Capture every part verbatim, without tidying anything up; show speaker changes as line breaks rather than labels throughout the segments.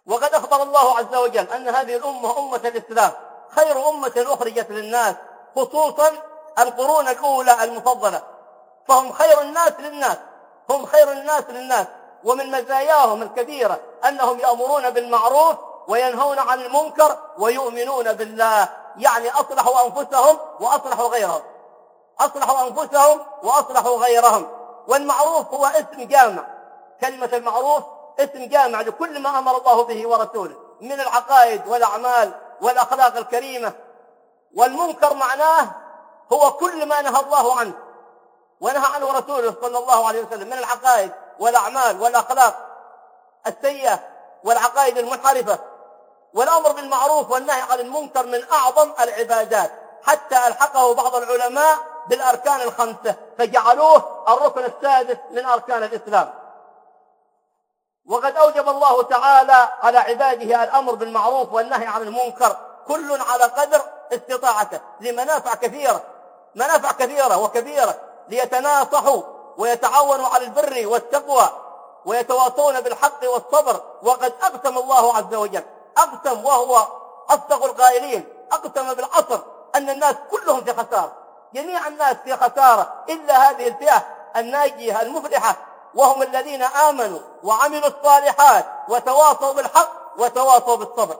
وقد أخبر الله عز وجل أن هذه الأمة أمة الإسلام خير أمة أخرجت للناس، خصوصا القرون الأولى المفضلة، فهم خير الناس للناس، هم خير الناس للناس. ومن مزاياهم الكبيرة أنهم يأمرون بالمعروف وينهون عن المنكر ويؤمنون بالله، يعني أصلحوا أنفسهم وأصلحوا غيرهم، أصلحوا أنفسهم وأصلحوا غيرهم. والمعروف هو اسم جامع، كلمة المعروف اسم جامع لكل ما أمر الله به ورسوله من العقائد والأعمال والأخلاق الكريمة. والمنكر معناه هو كل ما نهى الله عنه ونهى عنه رسوله صلى الله عليه وسلم من العقائد والأعمال والأخلاق السيئة والعقائد المنحرفة. والأمر بالمعروف والنهي عن المنكر من أعظم العبادات، حتى ألحقه بعض العلماء بالأركان الخمسة فجعلوه الركن السادس من أركان الإسلام. وقد أوجب الله تعالى على عباده الأمر بالمعروف والنهي عن المنكر كل على قدر استطاعته لمنافع كثيرة، منافع كثيرة وكبيرة، ليتناصحوا ويتعاونوا على البر والتقوى ويتواصون بالحق والصبر. وقد أقسم الله عز وجل، أقسم وهو أصدق القائلين، أقسم بالعصر أن الناس كلهم في خسارة، جميع الناس في خسارة إلا هذه الفئة الناجية المفلحة، وهم الذين آمنوا وعملوا الصالحات وتواصوا بالحق وتواصوا بالصبر،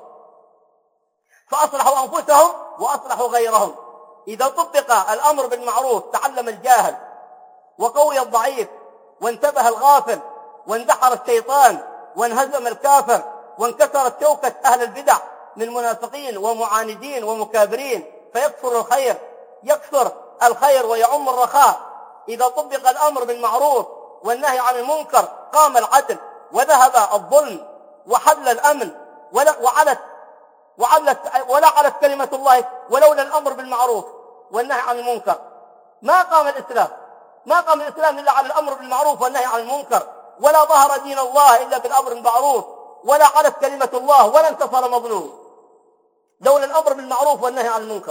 فأصلحوا أنفسهم وأصلحوا غيرهم. إذا طبق الأمر بالمعروف تعلم الجاهل وقوي الضعيف وانتبه الغافل واندحر الشيطان وانهزم الكافر وانكسرت شوكة أهل البدع من منافقين ومعاندين ومكابرين، فيكثر الخير، يكثر الخير ويعم الرخاء. إذا طبق الأمر بالمعروف والنهي عن المنكر قام العدل وذهب الظلم وحل الأمن وعلت وعلت ولا علت كلمة الله. ولولا الأمر بالمعروف والنهي عن المنكر ما قام الإسلام، ما قام الإسلام إلا على الأمر بالمعروف والنهي عن المنكر، ولا ظهر دين الله إلا بالأمر بالمعروف، ولا علت كلمة الله، ولا انتصر مظلوم لولا الأمر بالمعروف والنهي عن المنكر.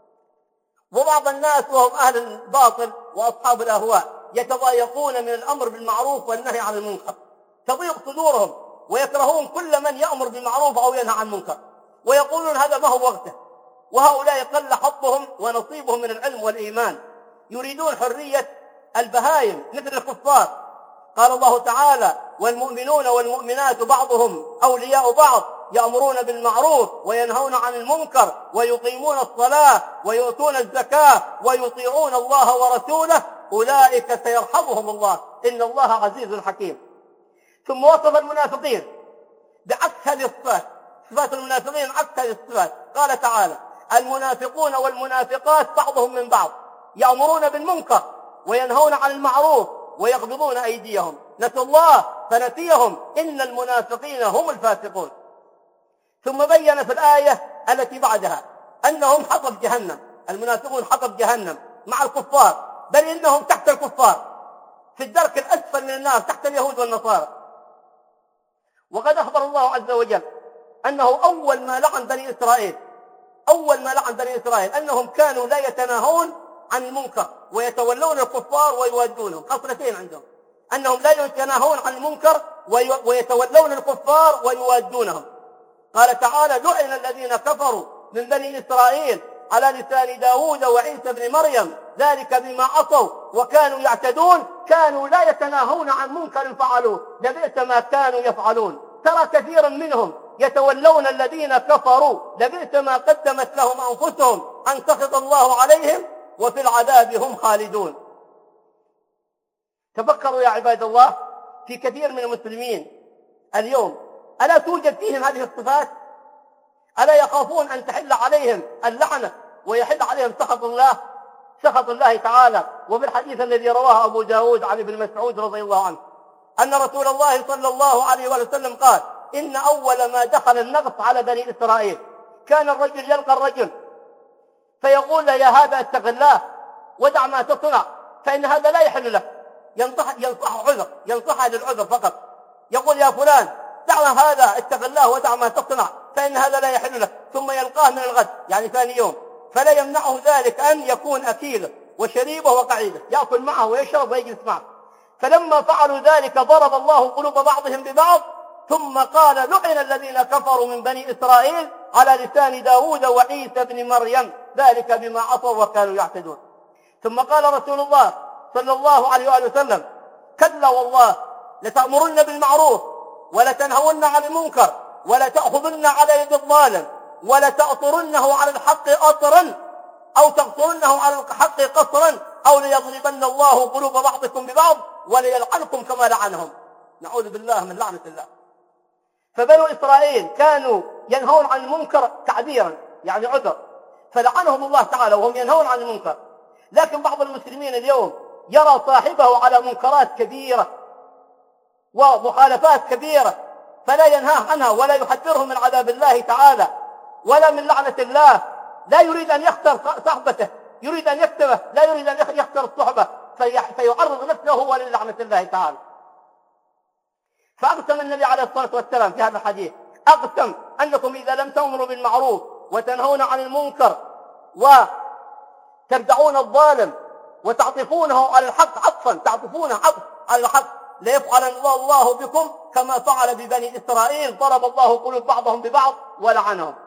وبعض الناس وهم أهل الباطل وأصحاب الأهواء يتضايقون من الأمر بالمعروف والنهي عن المنكر، تضيق صدورهم ويكرهون كل من يأمر بالمعروف أو ينهى عن المنكر، ويقولون هذا ما هو وقته. وهؤلاء قل حظهم ونصيبهم من العلم والإيمان، يريدون حرية البهائم مثل الكفار. قال الله تعالى: والمؤمنون والمؤمنات بعضهم أولياء بعض يأمرون بالمعروف وينهون عن المنكر ويقيمون الصلاة ويؤتون الزكاة ويطيعون الله ورسوله أولئك سيرحمهم الله إن الله عزيز حكيم. ثم وصف المنافقين بعكس هذه الصفات، صفات المنافقين عكس هذه الصفات. قال تعالى: المنافقون والمنافقات بعضهم من بعض يأمرون بالمنكر وينهون عن المعروف ويقبضون أيديهم، نسوا الله فنسيهم إن المنافقين هم الفاسقون. ثم بين في الآية التي بعدها أنهم حطب جهنم، المنافقون حطب جهنم مع الكفار، بل إنهم تحت الكفار في الدرك الأسفل من النار تحت اليهود والنصارى. وقد أخبر الله عز وجل أنه أول ما لعن بني إسرائيل أول ما لعن بني إسرائيل أنهم كانوا لا يتناهون عن المنكر ويتولون الكفار ويوادونهم. خصلتين عندهم، أنهم لا يتناهون عن المنكر ويتولون الكفار ويوادونهم. قال تعالى: لعن الذين كفروا من بني إسرائيل على لسان داود وعيسى بن مريم ذلك بما عصوا وكانوا يعتدون كانوا لا يتناهون عن منكر فعلوه لبئس ما كانوا يفعلون. ترى كثيرا منهم يتولون الذين كفروا لبئس ما قدمت لهم أنفسهم أن سخط الله عليهم وفي العذاب هم خالدون. تفكروا يا عباد الله في كثير من المسلمين اليوم، ألا توجد فيهم هذه الصفات؟ ألا يخافون أن تحل عليهم اللعنة ويحل عليهم سخط الله سخط الله تعالى؟ وفي الحديث الذي رواه أبو داود عن ابن مسعود رضي الله عنه أن رسول الله صلى الله عليه وسلم قال: إن أول ما دخل النغص على بني إسرائيل كان الرجل يلقى الرجل فيقول له: يا هذا اتق الله ودع ما تصنع فإن هذا لا يحل لك. ينصح ينصح عذر ينصح للعذر فقط، يقول: يا فلان دع هذا، اتق الله ودع ما تصنع فإن هذا لا يحل لك. ثم يلقاه من الغد يعني ثاني يوم فلا يمنعه ذلك أن يكون أكيله وشريبه وقعيده، يأكل معه ويشرب ويجلس معه. فلما فعلوا ذلك ضرب الله قلوب بعضهم ببعض ثم قال لعن الذين كفروا من بني إسرائيل على لسان داود وعيسى بن مريم ذلك بما عصوا وكانوا يعتدون. ثم قال رسول الله صلى الله عليه وآله وسلم كلا والله لتأمرن بالمعروف ولتنهون عن المنكر ولتأخذن على يد الظالم ولتأطرنه على الحق أطرا أو تقصرنه على الحق قصرا أو ليضربن الله قلوب بعضكم ببعض وليلعنكم كما لعنهم. نعوذ بالله من لعنة الله. فبنو إسرائيل كانوا ينهون عن المنكر تعبيرا يعني عذر، فلعنهم الله تعالى وهم ينهون عن المنكر. لكن بعض المسلمين اليوم يرى صاحبه على منكرات كبيرة ومخالفات كبيرة فلا ينهاه عنها ولا يحذره من عذاب الله تعالى ولا من لعنة الله. لا يريد أن يخسر صحبته، يريد أن يكتبه، لا يريد أن يخسر الصحبة فيعرض نفسه هو للعنة الله تعالى. فأقسم النبي عليه الصلاة والسلام في هذا الحديث، أقسم أنكم إذا لم تأمروا بالمعروف وتنهون عن المنكر وتردعون الظالم وتعطفونه على الحق عطفا، تعطفونه عطف على الحق، ليفعلن الله بكم كما فعل ببني إسرائيل، ضرب الله قلوب بعضهم ببعض ولعنهم.